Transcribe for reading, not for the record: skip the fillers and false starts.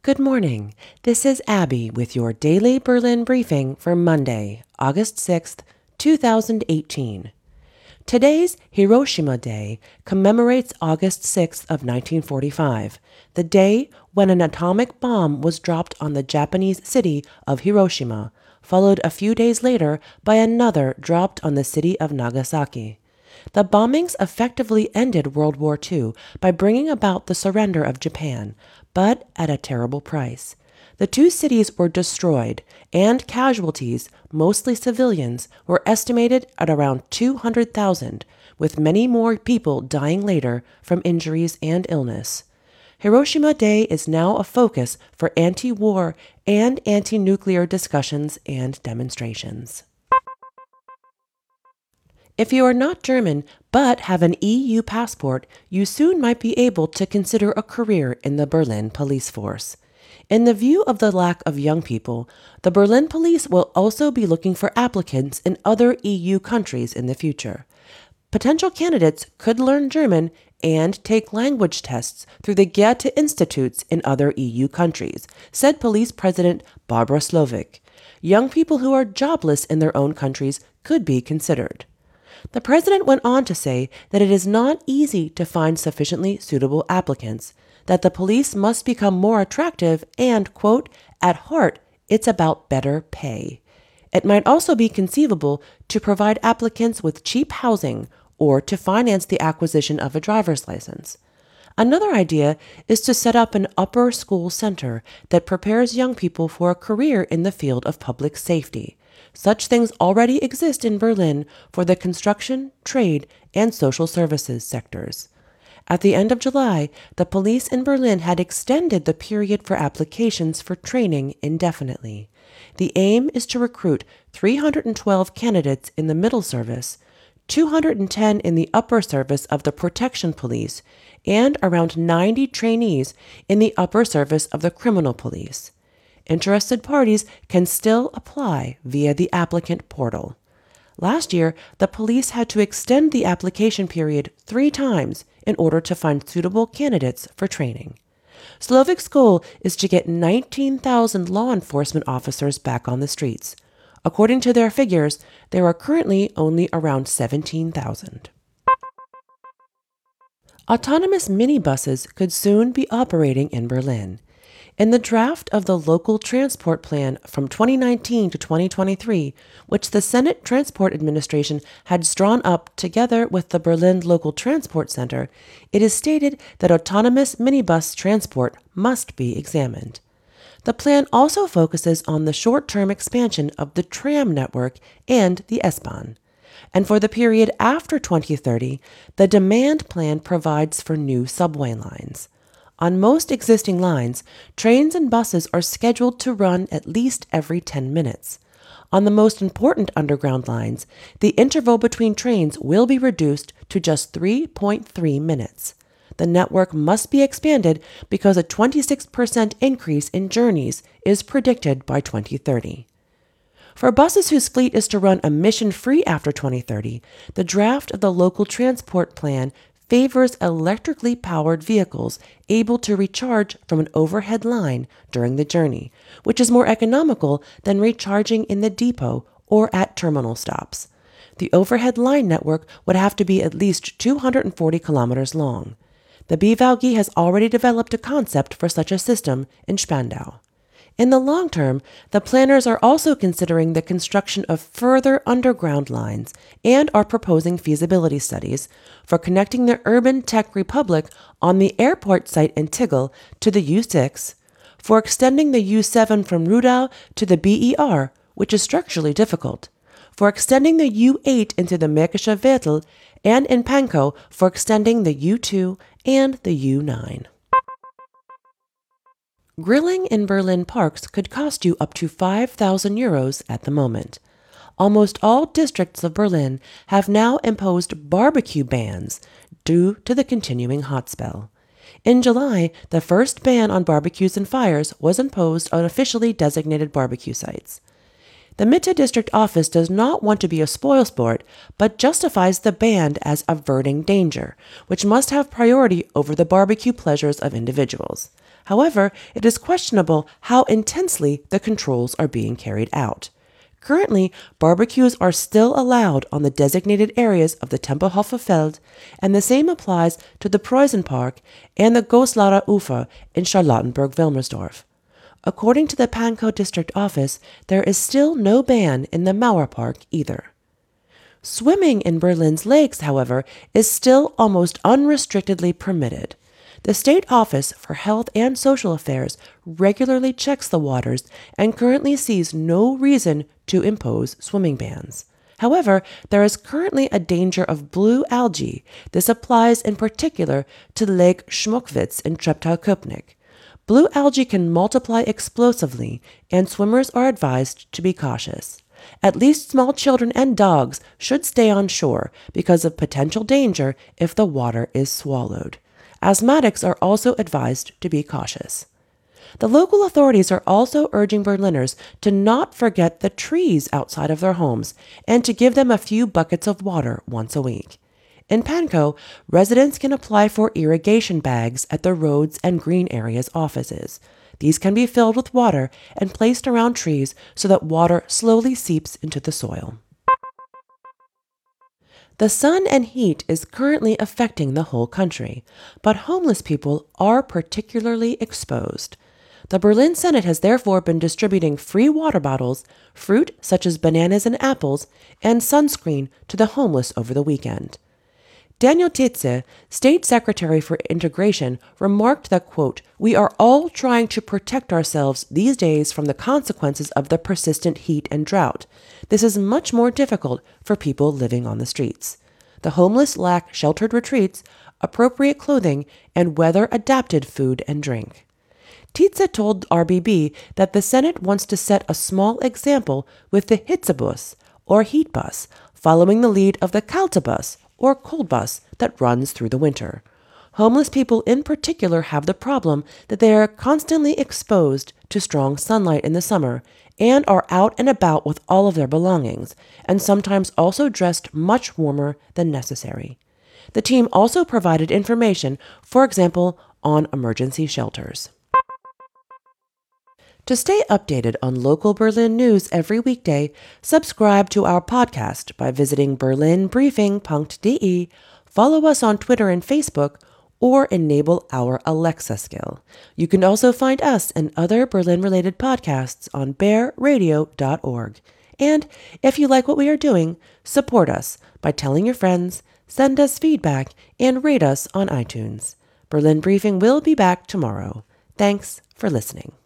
Good morning. This is Abby with your daily Berlin briefing for Monday, August 6th, 2018. Today's Hiroshima Day commemorates August 6th of 1945, the day when an atomic bomb was dropped on the Japanese city of Hiroshima, followed a few days later by another dropped on the city of Nagasaki. The bombings effectively ended World War II by bringing about the surrender of Japan, but at a terrible price. The two cities were destroyed, and casualties, mostly civilians, were estimated at around 200,000, with many more people dying later from injuries and illness. Hiroshima Day is now a focus for anti-war and anti-nuclear discussions and demonstrations. If you are not German but have an EU passport, you soon might be able to consider a career in the Berlin police force. In the view of the lack of young people, the Berlin police will also be looking for applicants in other EU countries in the future. Potential candidates could learn German and take language tests through the Goethe Institutes in other EU countries, said Police President Barbara Slovic. Young people who are jobless in their own countries could be considered. The president went on to say that it is not easy to find sufficiently suitable applicants, that the police must become more attractive and, quote, at heart, it's about better pay. It might also be conceivable to provide applicants with cheap housing or to finance the acquisition of a driver's license. Another idea is to set up an upper school center that prepares young people for a career in the field of public safety. Such things already exist in Berlin for the construction, trade, and social services sectors. At the end of July, the police in Berlin had extended the period for applications for training indefinitely. The aim is to recruit 312 candidates in the middle service, 210 in the upper service of the protection police, and around 90 trainees in the upper service of the criminal police. Interested parties can still apply via the applicant portal. Last year, the police had to extend the application period 3 times in order to find suitable candidates for training. Slovic's goal is to get 19,000 law enforcement officers back on the streets. According to their figures, there are currently only around 17,000. Autonomous minibuses could soon be operating in Berlin. In the draft of the Local Transport Plan from 2019 to 2023, which the Senate Transport Administration had drawn up together with the Berlin Local Transport Center, it is stated that autonomous minibus transport must be examined. The plan also focuses on the short-term expansion of the tram network and the S-Bahn. And for the period after 2030, the demand plan provides for new subway lines. On most existing lines, trains and buses are scheduled to run at least every 10 minutes. On the most important underground lines, the interval between trains will be reduced to just 3.3 minutes. The network must be expanded because a 26% increase in journeys is predicted by 2030. For buses whose fleet is to run emission-free after 2030, the draft of the Local Transport Plan favors electrically powered vehicles able to recharge from an overhead line during the journey, which is more economical than recharging in the depot or at terminal stops. The overhead line network would have to be at least 240 kilometers long. The BVG has already developed a concept for such a system in Spandau. In the long term, the planners are also considering the construction of further underground lines and are proposing feasibility studies for connecting the urban tech republic on the airport site in Tegel to the U6, for extending the U7 from Rudau to the BER, which is structurally difficult, for extending the U8 into the Märkische Viertel, and in Pankow for extending the U2 and the U9. Grilling in Berlin parks could cost you up to 5,000 euros at the moment. Almost all districts of Berlin have now imposed barbecue bans due to the continuing hot spell. In July, the first ban on barbecues and fires was imposed on officially designated barbecue sites. The Mitte District Office does not want to be a spoilsport, but justifies the ban as averting danger, which must have priority over the barbecue pleasures of individuals. However, it is questionable how intensely the controls are being carried out. Currently, barbecues are still allowed on the designated areas of the Tempelhofer Feld, and the same applies to the Preußenpark and the Goslarer Ufer in Charlottenburg-Wilmersdorf. According to the Pankow District Office, there is still no ban in the Mauerpark either. Swimming in Berlin's lakes, however, is still almost unrestrictedly permitted. The State Office for Health and Social Affairs regularly checks the waters and currently sees no reason to impose swimming bans. However, there is currently a danger of blue algae. This applies in particular to Lake Schmockwitz in Treptow-Köpenick. Blue algae can multiply explosively, and swimmers are advised to be cautious. At least small children and dogs should stay on shore because of potential danger if the water is swallowed. Asthmatics are also advised to be cautious. The local authorities are also urging Berliners to not forget the trees outside of their homes and to give them a few buckets of water once a week. In Pankow, residents can apply for irrigation bags at the roads and green areas offices. These can be filled with water and placed around trees so that water slowly seeps into the soil. The sun and heat is currently affecting the whole country, but homeless people are particularly exposed. The Berlin Senate has therefore been distributing free water bottles, fruit such as bananas and apples, and sunscreen to the homeless over the weekend. Daniel Tietze, State Secretary for Integration, remarked that, quote, "We are all trying to protect ourselves these days from the consequences of the persistent heat and drought. This is much more difficult for people living on the streets. The homeless lack sheltered retreats, appropriate clothing, and weather-adapted food and drink." Tietze told RBB that the Senate wants to set a small example with the Hitzebus, or heat bus, following the lead of the Kältebus, or cold bus, that runs through the winter. Homeless people in particular have the problem that they are constantly exposed to strong sunlight in the summer and are out and about with all of their belongings, and sometimes also dressed much warmer than necessary. The team also provided information, for example, on emergency shelters. To stay updated on local Berlin news every weekday, subscribe to our podcast by visiting berlinbriefing.de, follow us on Twitter and Facebook, or enable our Alexa skill. You can also find us and other Berlin-related podcasts on bearradio.org. And if you like what we are doing, support us by telling your friends, send us feedback, and rate us on iTunes. Berlin Briefing will be back tomorrow. Thanks for listening.